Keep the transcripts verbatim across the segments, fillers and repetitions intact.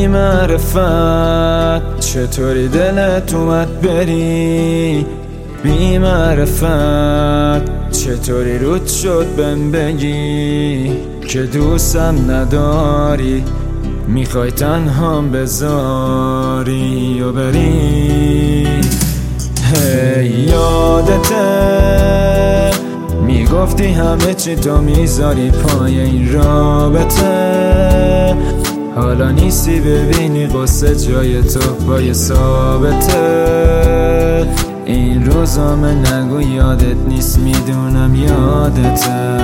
بی معرفت چطوری دلت اومد بری؟ بی معرفت چطوری رود شد بهم بگی که دوستم نداری، میخوای تنهام بذاری و بری؟ هی یادته میگفتی همه چی تو میذاری پای این رابطه، حالا نیستی ببینی قصه جای تو پای ثابته. این روزامه نگو یادت نیست، میدونم یادته.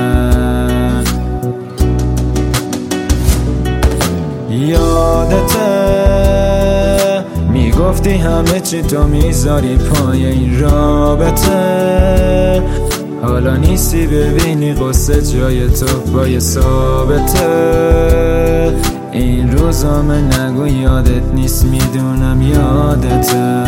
یادته میگفتی همه چی تو میذاری پای این رابطه، حالا نیستی ببینی قصه جای تو پای ثابته. این روزامه نگو یادت نیست، میدونم یادته.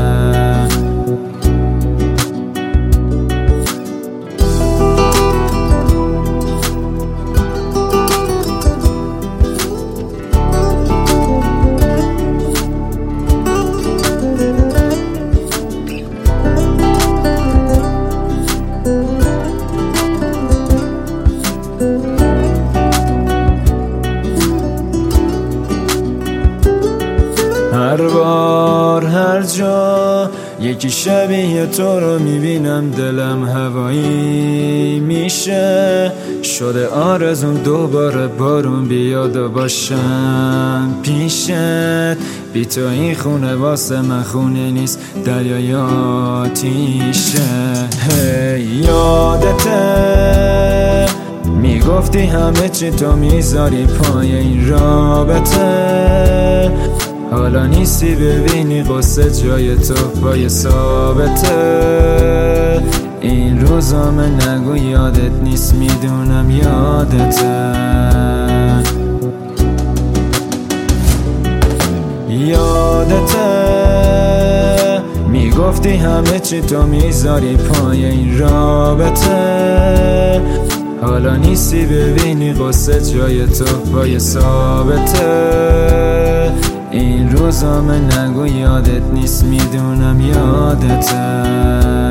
هر بار هر جا یکی شبیه تو رو میبینم دلم هوایی میشه، شده آرزوم دوباره بارون بیاد و باشم پیشت. بی تو این خونه واسه من خونه نیست، دریای آتیشه. هی یادته میگفتی همه چی تو میذاری پای این رابطه، حالا نیستی ببینی قصه جای تو پای ثابته. این روزامه نگو یادت نیست، میدونم یادته. یادته میگفتی همه چی تو میذاری پای این رابطه، حالا نیستی ببینی قصه جای تو پای ثابته. این روزامه نگو یادت نیست، میدونم یادته.